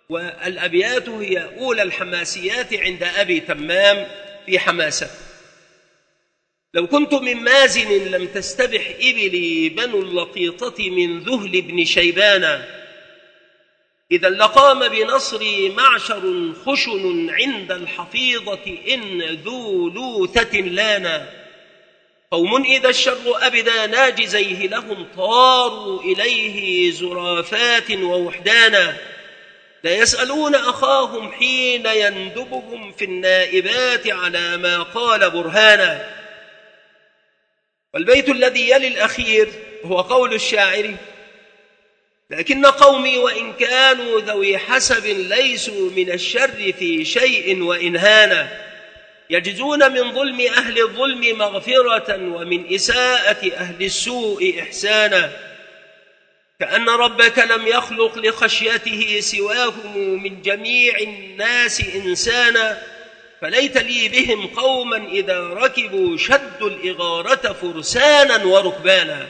والأبيات هي أولى الحماسيات عند أبي تمام في حماسته. لو كنت من مازن لم تستبح إبلي بنو اللقيطة من ذهل بن شيبان، إذا لقام بنصري معشر خشن عند الحفيظة إن ذو لوثة لانا. قوم إذا الشر أبدا ناجزيه لهم طاروا إليه زرافات ووحدانا، لا يسألون أخاهم حين يندبهم في النائبات على ما قال برهانا. والبيت الذي يلي الأخير هو قول الشاعر: لكن قومي وإن كانوا ذوي حسب ليسوا من الشر في شيء وإنهانا، يجزون من ظلم أهل الظلم مغفرة ومن إساءة أهل السوء إحسانا. كأن ربك لم يخلق لخشيته سواهم من جميع الناس إنسانا، فليت لي بهم قوما إذا ركبوا شدوا الإغارة فرسانا وركبانا.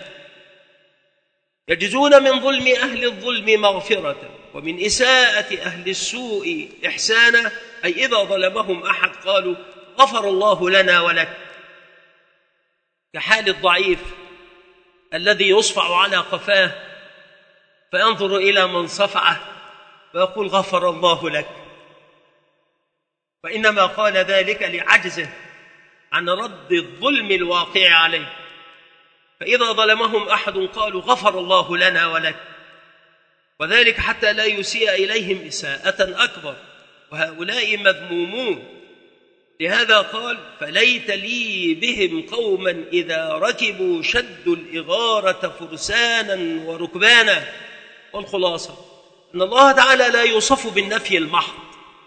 يجزون من ظلم أهل الظلم مغفرة ومن إساءة أهل السوء إحسانا، أي إذا ظلمهم أحد قالوا غفر الله لنا ولك، كحال الضعيف الذي يصفع على قفاه فينظر إلى من صفعه ويقول غفر الله لك، وإنما قال ذلك لعجزه عن رد الظلم الواقع عليه. فإذا ظلمهم أحد قالوا غفر الله لنا ولك، وذلك حتى لا يسيء إليهم إساءة أكبر، وهؤلاء مذمومون. لهذا قال فليت لي بهم قوما إذا ركبوا شدوا الإغارة فرسانا وركبانا. والخلاصة أن الله تعالى لا يوصف بالنفي المحض،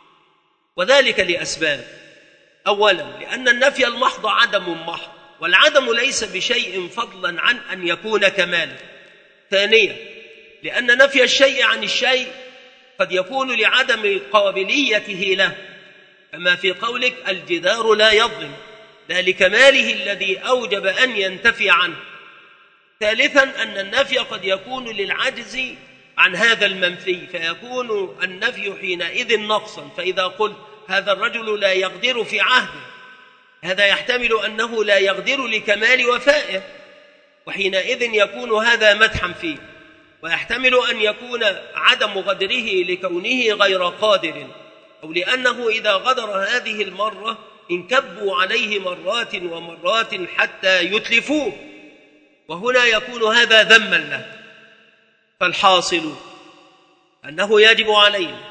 وذلك لأسباب: أولا لأن النفي المحض عدم محض، والعدم ليس بشيء فضلا عن أن يكون كمالا. ثانيا لأن نفي الشيء عن الشيء قد يكون لعدم قابليته له، كما في قولك الجدار لا يظلم، لا لكماله الذي أوجب أن ينتفي عنه. ثالثا أن النفي قد يكون للعجز عن هذا المنفي، فيكون النفي حينئذ نقصا. فإذا قلت هذا الرجل لا يقدر في عهده، هذا يحتمل أنه لا يقدر لكمال وفائه، وحينئذ يكون هذا مدحا فيه. ويحتمل أن يكون عدم قدره لكونه غير قادر، أو لأنه إذا غدر هذه المرة انكبوا عليه مرات ومرات حتى يتلفوه، وهنا يكون هذا ذما له. فالحاصل أنه يجب علينا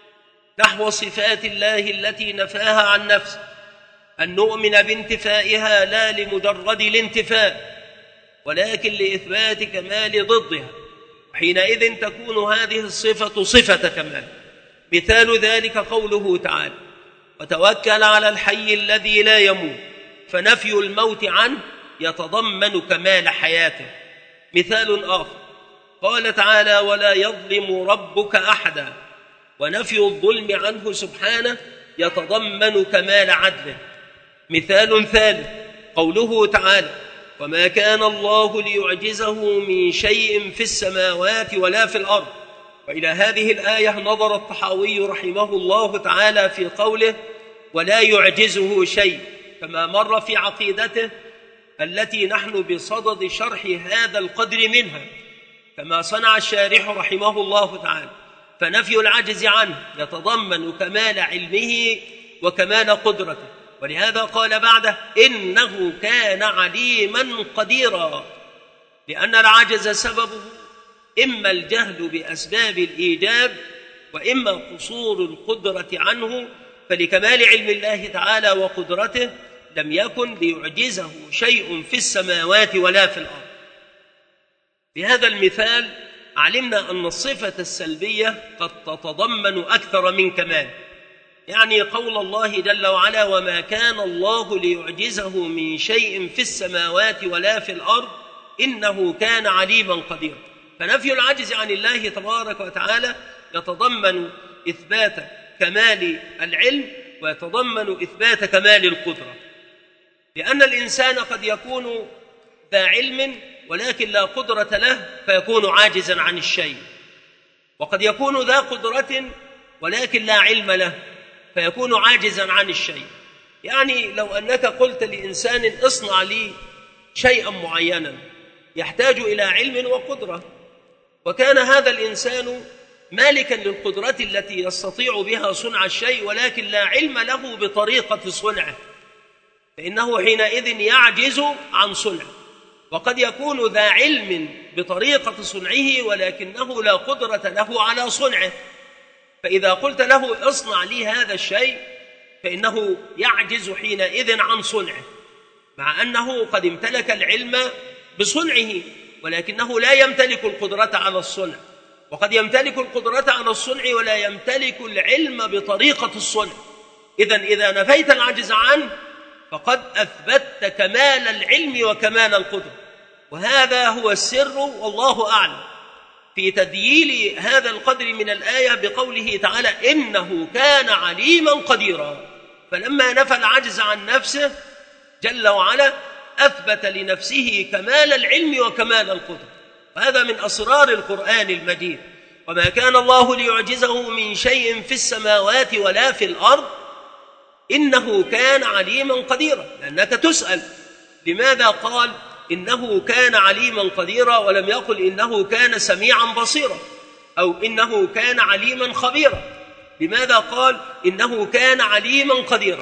نحو صفات الله التي نفاها عن نفسه أن نؤمن بانتفائها لا لمجرد الانتفاء، ولكن لإثبات كمال ضدها، حينئذ تكون هذه الصفة صفة كمال. مثال ذلك قوله تعالى وتوكل على الحي الذي لا يموت، فنفي الموت عنه يتضمن كمال حياته. مثال آخر قال تعالى ولا يظلم ربك أحدا، ونفي الظلم عنه سبحانه يتضمن كمال عدله. مثال ثالث قوله تعالى وما كان الله ليعجزه من شيء في السماوات ولا في الأرض. وإلى هذه الآية نظر الطحاوي رحمه الله تعالى في قوله ولا يعجزه شيء، كما مر في عقيدته التي نحن بصدد شرح هذا القدر منها، كما صنع الشارح رحمه الله تعالى. فنفي العجز عنه يتضمن كمال علمه وكمال قدرته، ولهذا قال بعده إنه كان عليما قديرا، لأن العجز سببه إما الجهل بأسباب الإيجاب وإما قصور القدرة عنه، فلكمال علم الله تعالى وقدرته لم يكن ليعجزه شيء في السماوات ولا في الأرض. بهذا المثال علمنا أن الصفة السلبية قد تتضمن أكثر من كمال، يعني قول الله جل وعلا وما كان الله ليعجزه من شيء في السماوات ولا في الأرض إنه كان عليما قديرا. فنفي العجز عن الله تبارك وتعالى يتضمن إثبات كمال العلم ويتضمن إثبات كمال القدرة، لأن الإنسان قد يكون ذا علم ولكن لا قدرة له فيكون عاجزا عن الشيء، وقد يكون ذا قدرة ولكن لا علم له فيكون عاجزا عن الشيء. يعني لو أنك قلت لإنسان اصنع لي شيئا معينا يحتاج إلى علم وقدرة، وكان هذا الإنسان مالكا للقدرة التي يستطيع بها صنع الشيء ولكن لا علم له بطريقة صنعه، فإنه حينئذ يعجز عن صنعه. وقد يكون ذا علم بطريقة صنعه ولكنه لا قدرة له على صنعه، فإذا قلت له اصنع لي هذا الشيء فإنه يعجز حينئذ عن صنعه، مع أنه قد امتلك العلم بصنعه ولكنه لا يمتلك القدرة على الصنع. وقد يمتلك القدرة على الصنع ولا يمتلك العلم بطريقة الصنع. إذن إذا نفيت العجز عنه فقد أثبتت كمال العلم وكمال القدرة، وهذا هو السر والله أعلم في تدييل هذا القدر من الآية بقوله تعالى إنه كان عليما قديرا. فلما نفى العجز عن نفسه جل وعلا أثبت لنفسه كمال العلم وكمال القدرة، وهذا من أسرار القرآن المجيد. وما كان الله ليعجزه من شيء في السماوات ولا في الأرض إنه كان عليما قديرا. لأنك تسأل لماذا قال إنه كان عليما قديرا ولم يقل إنه كان سميعا بصيرا أو إنه كان عليما خبيرا؟ لماذا قال إنه كان عليما قديرا؟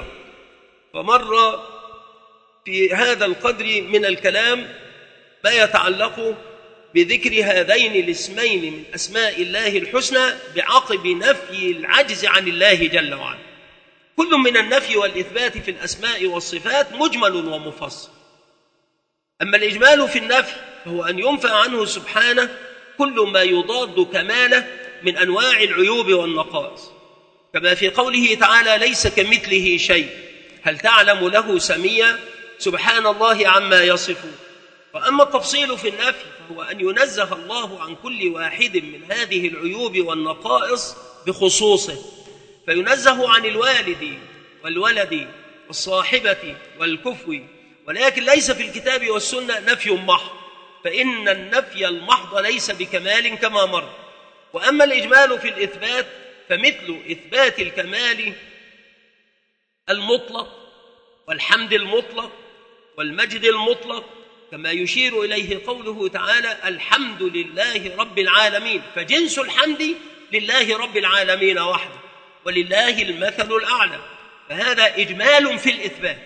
فمر في هذا القدر من الكلام ما يتعلق بذكر هذين الاسمين من أسماء الله الحسنى بعقب نفي العجز عن الله جل وعلا. كل من النفي والإثبات في الأسماء والصفات مجمل ومفصل. أما الإجمال في النفي فهو أن ينفى عنه سبحانه كل ما يضاد كماله من أنواع العيوب والنقائص، كما في قوله تعالى ليس كمثله شيء هل تعلم له سميا سبحان الله عما يصفون. وأما التفصيل في النفي فهو أن ينزه الله عن كل واحد من هذه العيوب والنقائص بخصوصه، فينزه عن الوالد والولد والصاحبة والكفو، ولكن ليس في الكتاب والسنة نفي محض، فإن النفي المحض ليس بكمال كما مر. وأما الإجمال في الإثبات فمثل إثبات الكمال المطلق والحمد المطلق والمجد المطلق، كما يشير إليه قوله تعالى الحمد لله رب العالمين، فجنس الحمد لله رب العالمين وحده ولله المثل الأعلى، فهذا إجمال في الإثبات.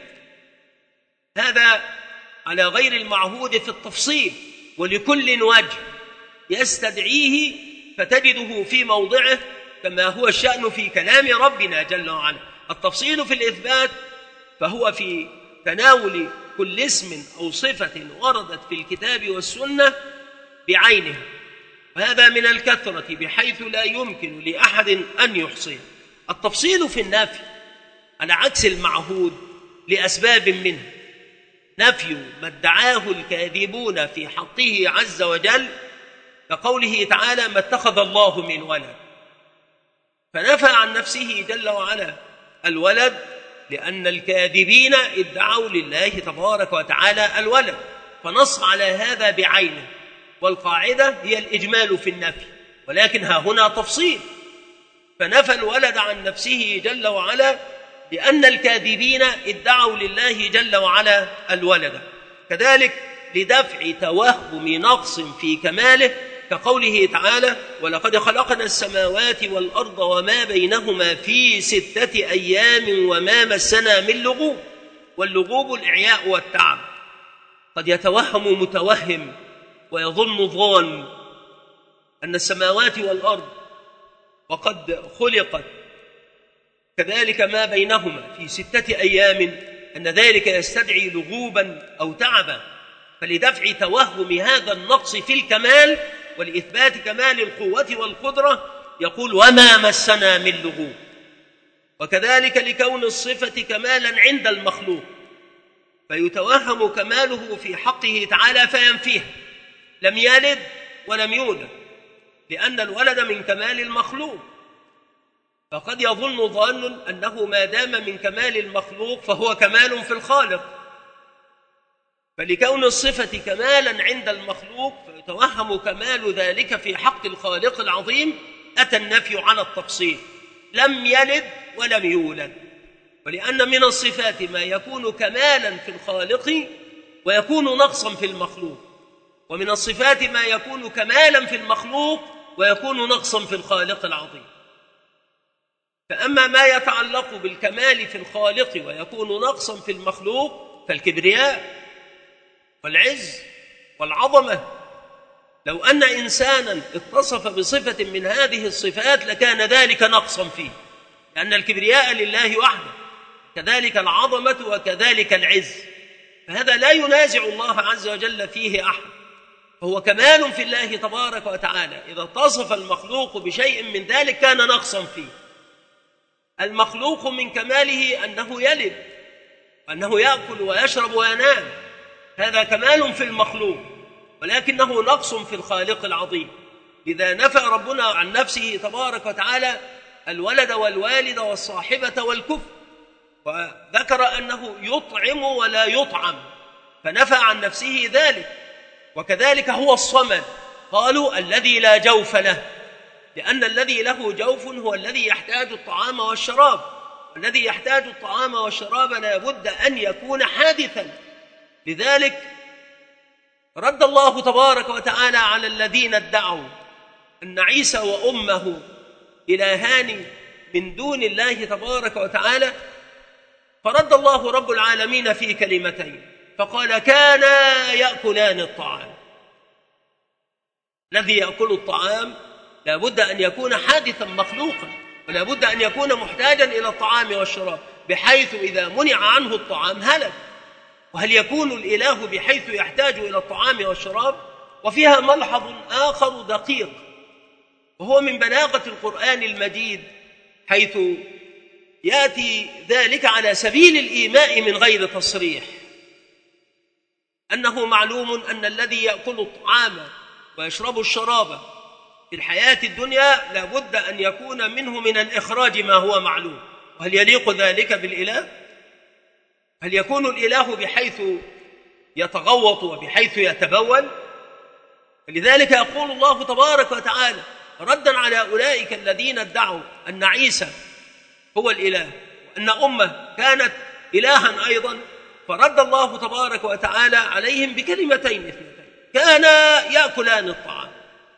هذا على غير المعهود في التفصيل، ولكل وجه يستدعيه فتجده في موضعه كما هو الشأن في كلام ربنا جل وعلا. التفصيل في الإثبات فهو في تناول كل اسم أو صفة وردت في الكتاب والسنة بعينها، وهذا من الكثرة بحيث لا يمكن لأحد أن يحصيه. التفصيل في النفي على عكس المعهود لأسباب منه: نفي ما ادعاه الكاذبون في حقه عز وجل، كقوله تعالى ما اتخذ الله من ولد، فنفى عن نفسه جل وعلا الولد لأن الكاذبين ادعوا لله تبارك وتعالى الولد، فنص على هذا بعينه. والقاعدة هي الإجمال في النفي، ولكن ها هنا تفصيل، فنفى الولد عن نفسه جل وعلا لأن الكاذبين ادعوا لله جل وعلا الولد. كذلك لدفع توهم نقص في كماله، كقوله تعالى ولقد خلقنا السماوات والأرض وما بينهما في 6 أيام وما مسنا من لغوب. واللغوب الإعياء والتعب. قد يتوهم متوهم ويظن ظان أن السماوات والأرض وقد خلقت كذلك ما بينهما في 6 أيام أن ذلك يستدعي لغوبا أو تعبا. فلدفع توهم هذا النقص في الكمال ولإثبات كمال القوة والقدرة يقول وما مسنا من لغوب. وكذلك لكون الصفة كمالا عند المخلوق فيتوهم كماله في حقه تعالى فينفيه، لم يلد ولم يولد، لأن الولد من كمال المخلوق، فقد يظن ظان أنه ما دام من كمال المخلوق فهو كمال في الخالق. فلكون الصفة كمالا عند المخلوق فيتوهم كمال ذلك في حق الخالق العظيم، أتى النفي على التفصيل. لم يلد ولم يولد. ولأن من الصفات ما يكون كمالا في الخالق ويكون نقصا في المخلوق، ومن الصفات ما يكون كمالا في المخلوق ويكون نقصا في الخالق العظيم. فأما ما يتعلق بالكمال في الخالق ويكون نقصا في المخلوق فالكبرياء والعز والعظمة. لو أن إنسانا اتصف بصفة من هذه الصفات لكان ذلك نقصا فيه، لأن الكبرياء لله وحده، كذلك العظمة وكذلك العز، فهذا لا ينازع الله عز وجل فيه أحد، فهو كمال في الله تبارك وتعالى. إذا اتصف المخلوق بشيء من ذلك كان نقصا فيه. المخلوق من كماله أنه يلد وأنه يأكل ويشرب وينام، هذا كمال في المخلوق، ولكنه نقص في الخالق العظيم. لذا نفى ربنا عن نفسه تبارك وتعالى الولد والوالد والصاحبة والكفء، وذكر أنه يطعم ولا يطعم، فنفى عن نفسه ذلك. وكذلك هو الصمد، قالوا الذي لا جوف له، لأن الذي له جوف هو الذي يحتاج الطعام والشراب، والذي يحتاج الطعام والشراب لا بد أن يكون حادثا. لذلك رد الله تبارك وتعالى على الذين ادعوا أن عيسى وأمه إلهان من دون الله تبارك وتعالى، فرد الله رب العالمين في كلمتين، فقال كانا يأكلان الطعام. الذي يأكل الطعام لا بد أن يكون حادثا مخلوقا، ولا بد أن يكون محتاجا إلى الطعام والشراب، بحيث إذا منع عنه الطعام هلك. وهل يكون الإله بحيث يحتاج إلى الطعام والشراب؟ وفيها ملحظ آخر دقيق، وهو من بلاغة القرآن المجيد، حيث يأتي ذلك على سبيل الإيماء من غير تصريح، أنه معلوم أن الذي يأكل الطعام ويشرب الشراب في الحياة الدنيا لا بد أن يكون منه من الإخراج ما هو معلوم. وهل يليق ذلك بالإله؟ هل يكون الإله بحيث يتغوط وبحيث يتبول؟ لذلك يقول الله تبارك وتعالى ردا على أولئك الذين ادعوا أن عيسى هو الإله وأن أمه كانت إلها أيضا، فرد الله تبارك وتعالى عليهم بكلمتين اثنتين: كانا يأكلان الطعام.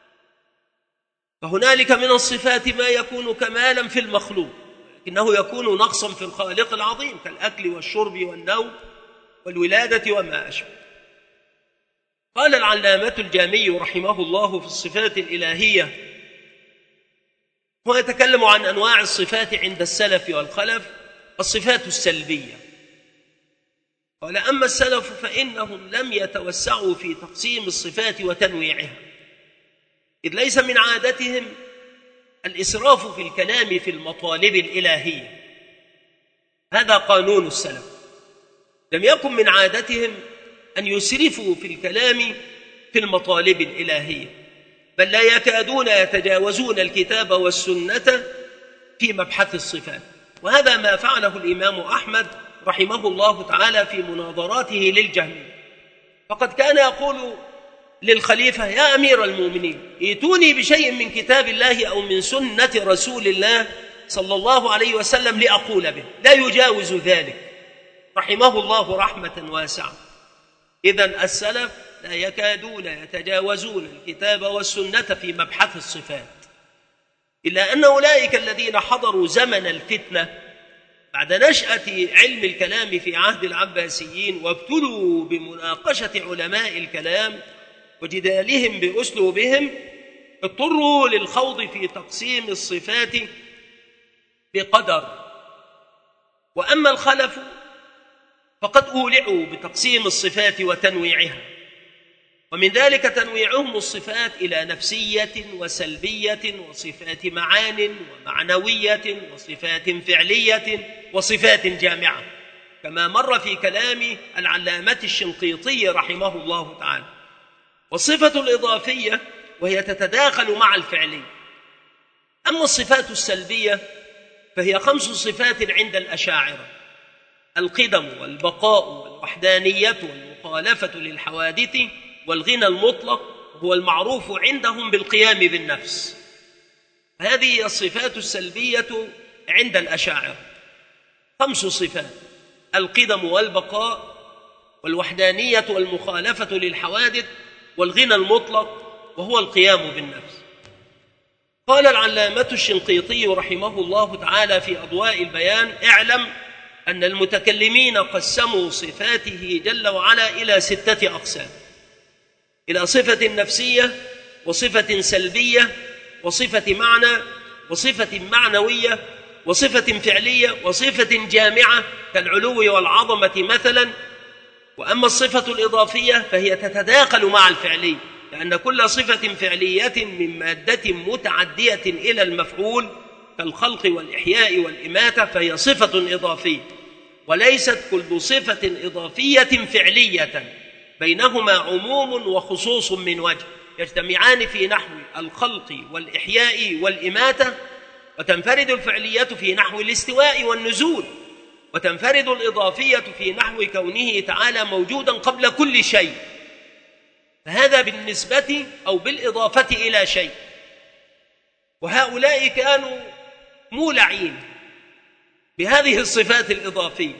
فهنالك من الصفات ما يكون كمالا في المخلوق لكنه يكون نقصا في الخالق العظيم، كالأكل والشرب والنوم والولادة وما أشبه. قال العلامة الجامي رحمه الله في الصفات الإلهية، هو يتكلم عن أنواع الصفات عند السلف والخلف: الصفات السلبية. قال: أما السلف فإنهم لم يتوسعوا في تقسيم الصفات وتنويعها، إذ ليس من عادتهم الإسراف في الكلام في المطالب الإلهية، هذا قانون السلف. لم يكن من عادتهم أن يسرفوا في الكلام في المطالب الإلهية، بل لا يكادون يتجاوزون الكتاب والسنة في مبحث الصفات. وهذا ما فعله الإمام أحمد رحمه الله تعالى في مناظراته للجهمي، فقد كان يقول للخليفة: يا أمير المؤمنين، ائتوني بشيء من كتاب الله أو من سنة رسول الله صلى الله عليه وسلم لأقول به، لا يجاوز ذلك، رحمه الله رحمة واسعة. إذن السلف لا يكادون يتجاوزون الكتاب والسنة في مبحث الصفات، إلا أن أولئك الذين حضروا زمن الفتنة بعد نشأة علم الكلام في عهد العباسيين وابتلوا بمناقشة علماء الكلام وجدالهم بأسلوبهم، اضطروا للخوض في تقسيم الصفات بقدر. وأما الخلف فقد أولعوا بتقسيم الصفات وتنويعها، ومن ذلك تنويعهم الصفات إلى نفسية وسلبية وصفات معان ومعنوية وصفات فعلية وصفات جامعة، كما مر في كلام العلامة الشنقيطي رحمه الله تعالى. والصفة الإضافية وهي تتداخل مع الفعلية. أما الصفات السلبية فهي 5 صفات عند الأشاعرة: القدم والبقاء والوحدانية والمخالفة للحوادث والغنى المطلق، هو المعروف عندهم بالقيام بالنفس. هذه الصفات السلبية عند الأشاعرة 5 صفات: القدم والبقاء، والوحدانية والمخالفة للحوادث، والغنى المطلق، وهو القيام بالنفس. قال العلامة الشنقيطي رحمه الله تعالى في أضواء البيان: اعلم أن المتكلمين قسموا صفاته جل وعلا إلى 6 أقسام: إلى صفة نفسية، وصفة سلبية، وصفة معنى، وصفة معنوية، وصفة فعلية، وصفة جامعة كالعلو والعظمة مثلا. وأما الصفة الإضافية فهي تتداخل مع الفعلي، لأن كل صفة فعلية من مادة متعدية إلى المفعول كالخلق والإحياء والإماتة فهي صفة إضافية، وليست كل صفة إضافية فعلية، بينهما عموم وخصوص من وجه، يجتمعان في نحو الخلق والإحياء والإماتة، وتنفرد الفعلية في نحو الاستواء والنزول، وتنفرد الإضافية في نحو كونه تعالى موجودا قبل كل شيء. فهذا بالنسبة أو بالإضافة إلى شيء. وهؤلاء كانوا مولعين بهذه الصفات الإضافية،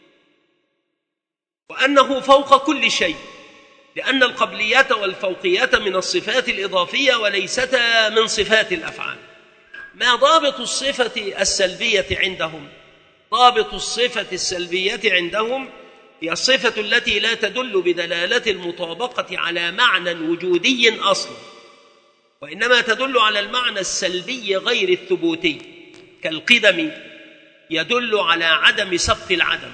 وأنه فوق كل شيء، لأن القبلية والفوقية من الصفات الإضافية وليستا من صفات الأفعال. ما ضابط الصفة السلبية عندهم؟ ضابط الصفة السلبية عندهم هي الصفة التي لا تدل بدلالة المطابقة على معنى وجودي أصلا، وإنما تدل على المعنى السلبي غير الثبوتي، كالقدم يدل على عدم سبق العدم،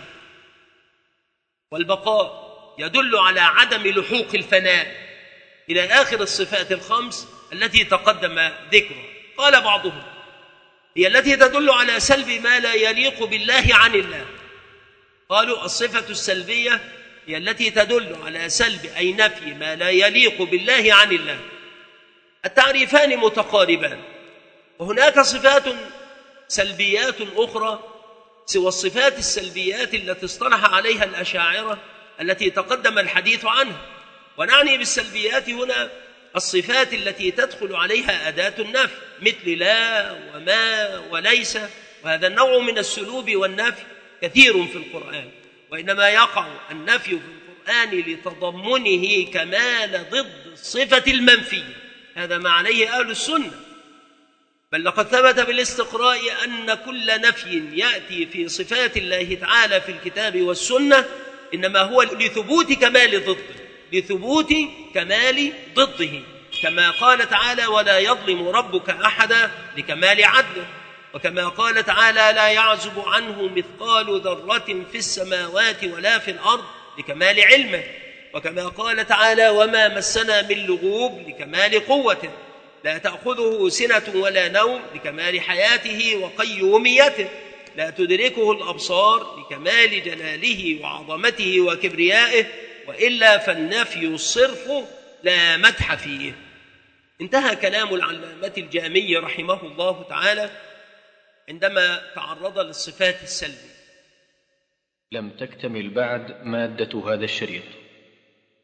والبقاء يدل على عدم لحوق الفناء، إلى آخر الصفات ال5 التي تقدم ذكرها. قال بعضهم: هي التي تدل على سلب ما لا يليق بالله عن الله. قالوا: الصفة السلبية هي التي تدل على سلب أي نفي ما لا يليق بالله عن الله. التعريفان متقاربان، وهناك صفات سلبيات أخرى سوى الصفات السلبيات التي اصطلح عليها الأشاعرة التي تقدم الحديث عنها. ونعني بالسلبيات هنا الصفات التي تدخل عليها أداة النفي، مثل لا وما وليس، وهذا النوع من السلوب والنفي كثير في القرآن، وإنما يقع النفي في القرآن لتضمنه كمال ضد الصفة المنفية. هذا ما عليه أهل السنة، بل لقد ثبت بالاستقراء أن كل نفي يأتي في صفات الله تعالى في الكتاب والسنة إنما هو لثبوت كمال ضده، لثبوت كمال ضده، كما قال تعالى: ولا يظلم ربك أحدا، لكمال عدله. وكما قال تعالى: لا يعزب عنه مثقال ذرة في السماوات ولا في الأرض، لكمال علمه. وكما قال تعالى: وما مسنا من لغوب، لكمال قوته. لا تأخذه سنة ولا نوم، لكمال حياته وقيوميته. لا تدركه الأبصار، لكمال جلاله وعظمته وكبريائه، وإلا فالنفي الصرف لا مدح فيه. انتهى كلام العلامة الجامي رحمه الله تعالى عندما تعرض للصفات السلبية. لم تكتمل بعد مادة هذا الشريط،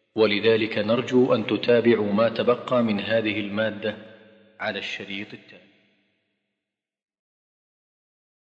ولذلك نرجو أن تتابعوا ما تبقى من هذه المادة على الشريط التالي.